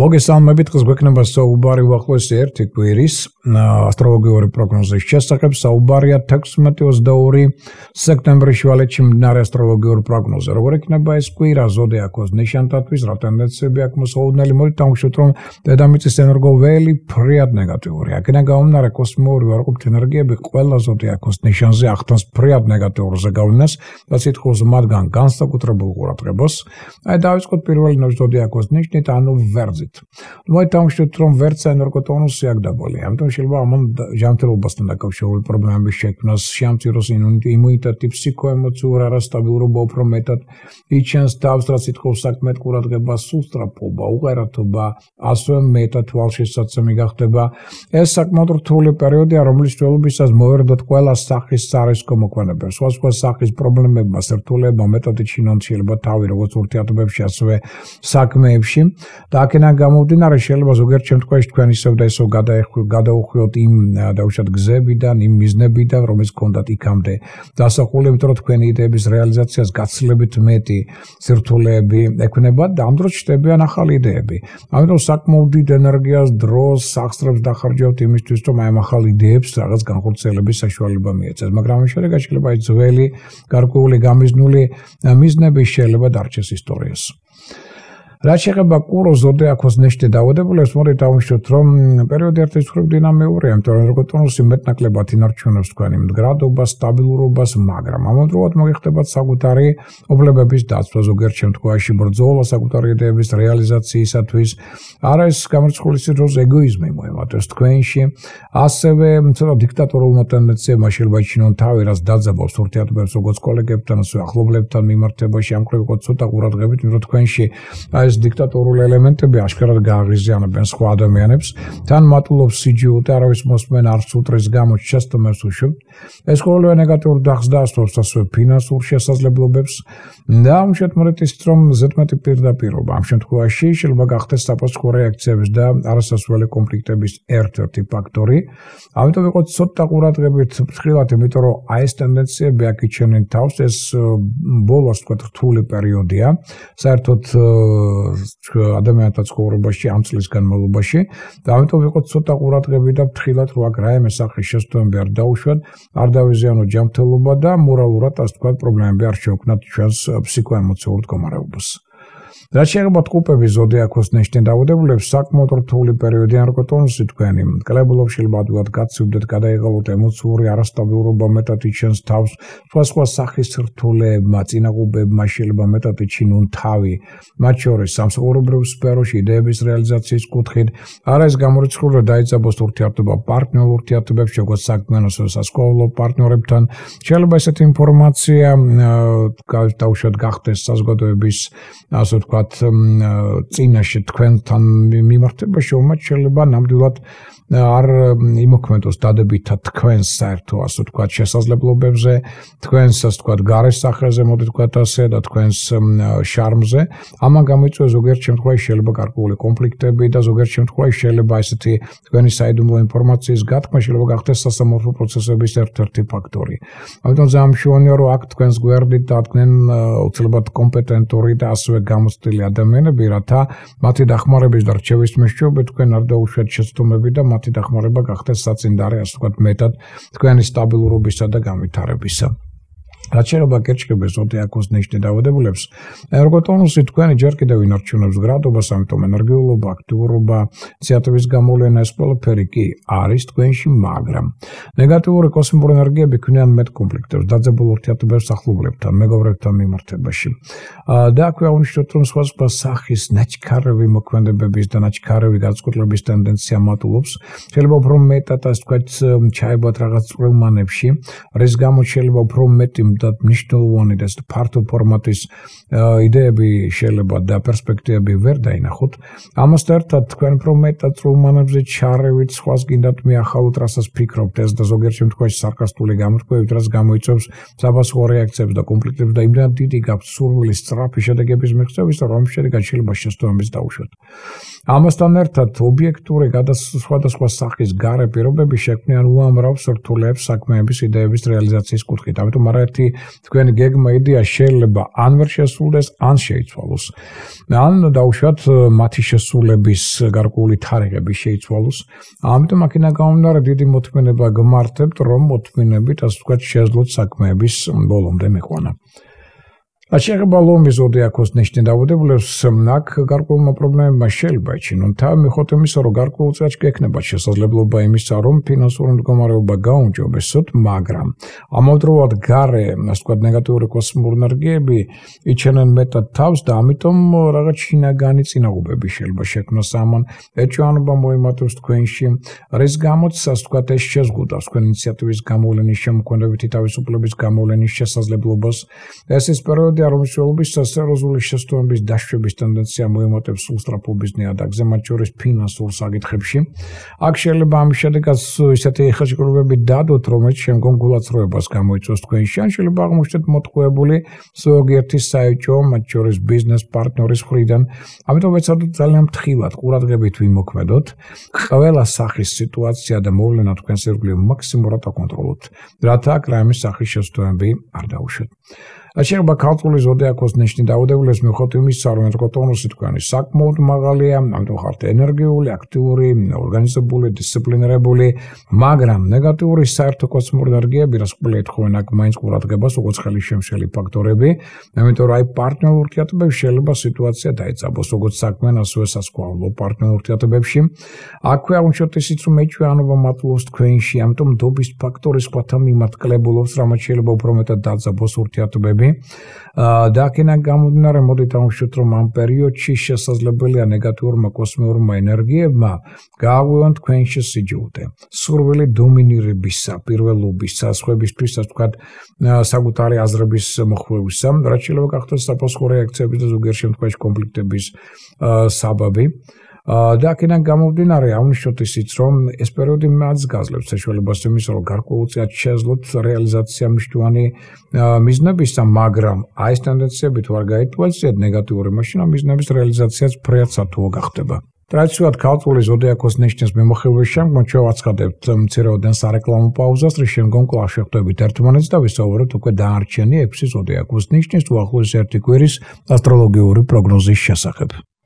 მოგესალმებით, დღეს გვექნება საუბარი უახლოესი ერთი კვირის ასტროლოგიური პროგნოზის შესახებ. საუბარია 16-22 სექტემბრის შუალედში მდინარე ასტროლოგიური პროგნოზე. როგორ იქნება ეს კვირა ზოდიაქოს ნიშანთათვის, რა ტენდენციები აქვს მოსაუბნელი, მოდით დავუშვათ, რომ დედამიწის ენერგოველი ფრიად ნეგატიური. აქედან გამომდინარე, კოსმიური უარყოფითი ენერგიები ყველა ზოდიაქოს ნიშანზე ახდენს ფრიად ნეგატიურზე გავლენას და სიტყვის მათგან განსაკუთრებულ ყურადღებას. დავიწყოთ პირველი ზოდიაქოს ნიშნით, ანუ ვერძი. Მოით დავუშვათ, რომ ვერც ენერგოტონუსი აქვს დაბოლია. ამიტომ შეიძლება ამან ჯანმრთელობასთან დაკავშირებული პრობლემების შექმნას, შეამციროს იმუნიტეტი, ფსიქოემოციურ არასტაბილურობა უფრო მეტად იჩენს თავს, რაც სიტყვის საქმედ ყურადღება, სუსტრაფობა, უღერათობა, ასევე მეტად თვალშესაცემი გახდება. ეს საკმაოდ რთული პერიოდია, რომლის ველობისას მოვერდოთ ყველა სახის სარისკო მოქმედებებს. სხვა სახის პრობლემებმა, სირთულეებმა მეტად იჩინონ შეიძლება თავი, როგორც ურთიერთობებში, ასევე საქმეებში. და აქედან გამომდინარე, შეიძლება ზოგიერთ შემთხვევაში თქვენ ისევ და ისევ გადაუხვიოთ იმ დავუშვათ გზებიდან, იმ მიზნებიდან, რომელიც გქონდათ იქამდე დასახული, იმიტომ რომ თქვენი იდეების რეალიზაციას გაცილებით მეტი სირთულეები ექნებათ და ამ დროს ჩნდებიან ახალი იდეები. ამიტომ საკმაოდ დიდ ენერგიას, დროს, სახსრებს დახარჯავთ იმისთვის, რომ აი ამ ახალ იდეებს რაღაც განხორციელების საშუალება მიეცეს. მაგრამ ამ შედეგად შეიძლება აი ძველი, გარკვეული გამიზნული მიზნები შეიძლება დარჩეს ისტორიას. რაც შეეხება კურო ზოდიაქოს ნიშნით დაავადებულებს, მოდით დავუშვათ, რომ პერიოდი ერთის მხრივ დინამიურია, იმიტომ რომ ენერგოტონუსი მეტნაკლებად ინარჩუნებს თქვენი მდგრადობას, სტაბილურობას, მაგრამ ამავდროულად მოგიხდებათ საკუთარი უფლებების დაცვა, ზოგიერთ შემთხვევაში ბრძოლა საკუთარი იდეების რეალიზაციისათვის. არა ეს გამორიცხული სიძულვის ეგოიზმი მოემატებს თქვენში, ასევე ცოტა დიქტატორულმა ტენდენციებმა შეიძლება იჩინონ თავი, რაც დაძაბავს ურთიერთობებს როგორც კოლეგებთან, ასევე ახლობლებთან მიმართებაში, ამ კრებულს ცოტა ყურადღებით, იმიტომ რომ თქვენში ეს დიქტატორული ელემენტები აშკარად გააღიზიანებენ სხვა ადამიანებს, თან მატულობს სიჯიო და არავის მოსმენ არც უტრის გამო შესტომებს უშვებთ. ეს ყოველივე ნეგატიურ დახს დაასრულებს ასევე ფინანსურ შესაძლებლობებს და ამჟამად მოდით ისიც, რომ ზედმეტი პირდაპირობა ამ შემთხვევაში შეიძლება გახდეს საფასუხო რეაქციების და არასასურველი კონფლიქტების ერთ-ერთი ფაქტორი. ამიტომ ვიყოთ ცოტა ყურადღებით ფრთხილად, იმიტომ რომ აი ეს ტენდენციები აქ იჩენენ თავს, ეს ბოლოს თქვა რთული პერიოდია. საერთოდ ადამიანთა ცხოვრებაში ამ წლის განმავლობაში და ამიტომ ვიყოთ ცოტა ყურადღები და ფრთხილად, რომ აქ რაიმე სახის შესტომები არ დაუშვათ, არ დავიზიანოთ ჯანმრთელობა და მორალურად, ასე ვთქვათ, პრობლემები არ შევქმნათ ჩვენს ფსიქოემოციურ მდგომარეობას. რაც შეეხება ტყუპების ზოდიაქოს ნიშნით დაავადებულებს, საკმაოდ რთული პერიოდი ენერგოტონუსი თქვენი კლებულობს შეიძლება ადვილად გაცივდეთ, გადაიღალოთ ემოციური არასტაბილურობა მეტად იჩენს თავს, სხვა სახის სირთულეებმა, წინაღობებმა შეიძლება მეტად იჩინონ თავი, მათ შორის სამსახურებრივ სფეროში იდეების რეალიზაციის კუთხით. არა ეს გამორიცხული რომ დაიძაბოს ურთიერთობა პარტნიორულ ურთიერთობებში, როგორც საქმიან, ასევე სასკოლო პარტნიორებთან. შეიძლება ესეთი ინფორმაცია დავუშვათ გახდეს საზოგადოების, ასე ვთქვათ, წინაშე თქვენთან მიმართებაში, omad შეიძლება ნამდვილად არ იმოქმედოს დადებითად თქვენს საერთო, ასე ვთქვათ, შესაძლებლობებზე, თქვენს, ასე ვთქვათ, გარესახეზე, მოდით ვთქვათ ასე და თქვენს შარმზე. ამან გამოიწვია ზოგიერთ შემთხვევაში შეიძლება გარკვეული კონფლიქტები და ზოგიერთ შემთხვევაში შეიძლება ესეთი თქვენი საიდუმლო ინფორმაციის გათქმა შეიძლება გახდეს სასამართლო პროცესების ერთ-ერთი ფაქტორი. ამიტომ ძალიან მნიშვნელოვანია, რომ აქ თქვენს გვერდით დადგნენ უცებად კომპეტენტური და ასევე გამოცდილი ადამიანები, რათა მათი დახმარების და რჩევის მეშვეობით თქვენ არ დაუშვათ შეცდომები და მათი დახმარება გახდეს საწინდარი, ასე ვთქვათ, მეტად თქვენი სტაბილურობისა და განვითარებისა. რაც შეეხება კერჩქების ზოდიაქოს ნიშნით დაავადებულებს, ენერგოტონუსი თქვენი ჯერ კიდევ ინარჩუნებს გრადობას, ამიტომ ენერგიულობა, აქტიურობა, ინიციატივის გამოვლენა, ეს ყველაფერი კი არის თქვენში, მაგრამ ნეგატიური კოსმიკური ენერგიები ქმნიან მეტ კონფლიქტებს, დაძაბულ ურთიერთობებს ახლობლებთან, მეგობრებთან მიმართებაში. და აქვე აღნიშნოთ, რომ სხვა სახის ნაჩქარევი მოქმედებების და ნაჩქარევი განწყობილების ტენდენცია მატულობს. შეიძლება უფრო მეტად, ასე ვთქვათ, ჩაებათ რაღაც წვრილმანებში, რის გამოც შეიძლება უფრო მეტი და მნიშვნელოვანი და ფართო ფორმატის იდეები შეიძლება და პერსპექტივები ვერ დაინახოთ. ამასთან ერთად თქვენ უფრო მეტად წვრილმანებზე ჩარევით, სხვას გინდათ მიახალოთ, რასაც ფიქრობთ, ეს და ზოგიერთ შემთხვევაში სარკასტული გამორკვევით, რაც გამოიწვევს საფასუხო რეაქციებს და კონფლიქტებს და იმდენად დიდი გაქვთ სურვილი სწრაფი შედეგების მიღწევისა, რომ შედეგად შეიძლება შესტომებიც დაუშვათ. ამასთან ერთად ობიექტური სხვადასხვა სახის გარე პირობები შექმნიან უამრავ სირთულეებს საქმეების იდეების რეალიზაციის კუთხით. ამიტომ არაერთი თქვენი გეგმა იდეა შეიძლება ან ვერ შესრულდეს, ან შეიცვალოს. ან დაუშვათ მათი შესრულების გარკვეული თარიღები შეიცვალოს. ამიტომ აქედან გამომდინარე დიდი მოთმინება გმართებთ, რომ მოთმინებით, ასე ვთქვათ, შეძლოთ საქმეების ბოლომდე მიყვანა. Aceea balomii zodiacos nești daudebule semnak garculma probleme შეიძლება ეჩინონ და მიხოთემის რო გარკვეულწილად გექნება შესაძლებლობა იმისა რომ ფინანსური მდგომარეობა გაუმჯობესოთ მაგრამ ამავდროულად გარე ასე ვთქვათ ნეგატიური კოსმოსური ენერგიები იჩენენ მეტად თავს და ამიტომ რაღაც შინაგანი წინააღმდეგობები შეიძლება შექმნას ამან ეჭვიანობა მოიმატოს თქვენში რის გამოც ასე ვთქვათ ეს შეზღუდავს თქვენ ინიციატივის გამოვლენის შემოქმედებითი თავისუფლების გამოვლენის შესაძლებლობას ეს ის პერიოდი Aromșolubis სერიოზული შესტოების დაშვების ტენდენცია მოემატებს უსწრაფობის ნიადაგზე, მათ შორის ფინანსურ საკითხებში. აქ შეიძლება ამის შედეგად ისეთი ხელშეკრულებები დადოთ, რომელიც შემდგომ გულაცრუებას გამოიწვევს თქვენში, ან შეიძლება აღმოჩნდეთ მოტყუებული ზოგიერთი საეჭვო, მათ შორის ბიზნეს პარტნიორის მხრიდან. ამიტომ ეცადოთ ძალიან ფრთხილად, ყურადღებით ვიმოქმედოთ, ყველა სახის სიტუაცია და მოვლენა თქვენს ირგვლივ მაქსიმალურად აკონტროლოთ, რათა აქ რაიმე სახის შესტოები არ დაუშვათ. Aceea calculul zodiacos nești daudebule mișot imisa რომ ეთქოთონუსი თქვენი საკმაოდ მაღალია, ამიტომ ხართ ენერგიული, აქტიური, ორგანიზებული, დისციპლინირებული, მაგრამ ნეგატიური საერთო კოსმოსური ენერგიები, რაც ყველა ეთხოვენ აქ მაინც ყურადღებას, როგორც ხელისშემშელი ფაქტორები, ამიტომ რა პარტნიორ ურთიერთობებში შეიძლება სიტუაცია დაეწაბოს, როგორც საქმიან, ასევე სასკვალო პარტნიორ ურთიერთობებში. აქვე აღნიშნოთ ისიც, რომ ეჭვიანობა მატლობს თქვენში, ამიტომ დობის ფაქტორის სხვათა მიმართ კლებულობს, რამაც შეიძლება უფრო მეტად დაძაბოს ურთიერთობები. და აქედან გამომდინარე მოდით აღნიშნოთ რომ ამ პერიოდში შესაძლებელია ნეგატიურმა კოსმოსურმა ენერგიებმა გააღვივონ თქვენში სიჯულდე სურვილი დომინირებისა პირველობისა სხვებისთვის ასე ვთქვათ საკუთარი აზრების მოხვევისა რაც შეიძლება გახდეს საფოსხო რეაქციების და ზოგიერთ შემთხვევაში კონფლიქტების საბაბი და აქედან გამომდინარე აღნიშნოთ ისიც რომ ეს პერიოდი მას გაძლევს საშუალებას იმის რომ გარკვეულწილად შეძლოთ რეალიზაცია მნიშვნელოვანი მიზნებისა მაგრამ აი ეს ტენდენციები თუ არ გაითვალისწინებთ ნეგატიური მაშინ ამ მიზნების რეალიზაციაც ფრიად სათუო გახდება ტრადიციულად ქალწულის ზოდიაქოს ნიშნის მიმოხილვის შემდგომ ჩვენ ვაცხადებთ მცირეოდენ სარეკლამო პაუზას რის შემდგომ კვლავ შევხვდებით ერთმანეთს და ვისაუბრებთ უკვე დანარჩენი 6 ზოდიაქოს ნიშნის უახლოესი ერთი კვირის ასტროლოგიური პროგნოზის შესახებ